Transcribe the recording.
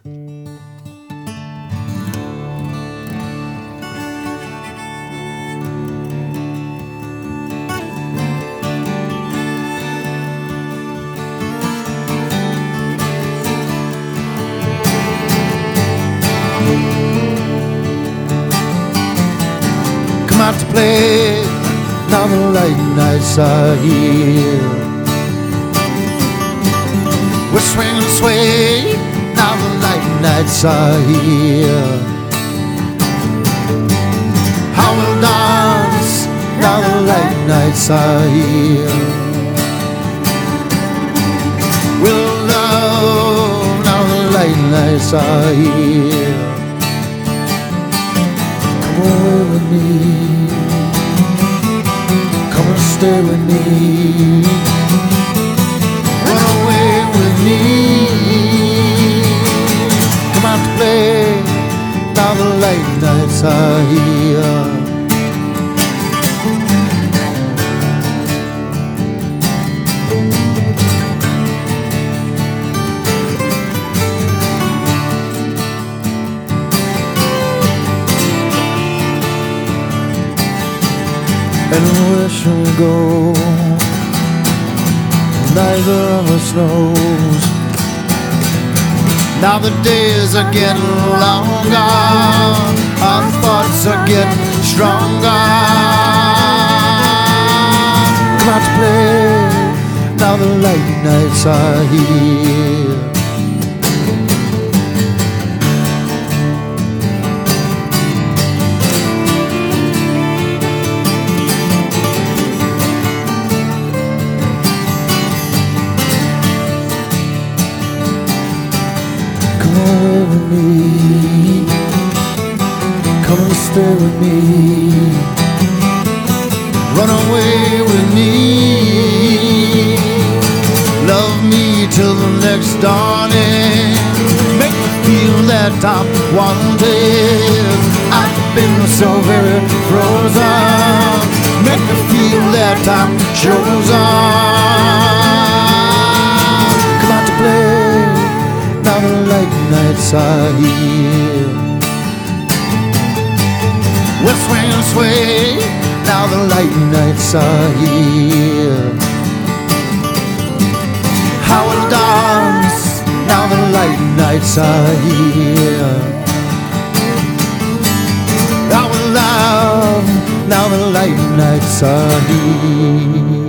Come out to play, now the late nights are here. We're swing and sway, now the late nights are here. How we'll dance, now the late nights are here. We'll love, now the late nights are here. Come away with me, come and stay with me. Run away with me. Come out to play, now the late nights are here. And where shall we go? Neither of us knows. Now the days are getting longer, our thoughts are getting stronger. Come out to play, now the late nights are here. Come away with me, come and stay with me. Run away with me. Love me till the next dawning. Make me feel that I'm wanted. I've been so very frozen. Make me feel that I'm chosen. Come out to play, now the late nights are here. We'll swing and sway, now the late nights are here. How we'll dance, now the late nights are here. I will love, now the late nights are here.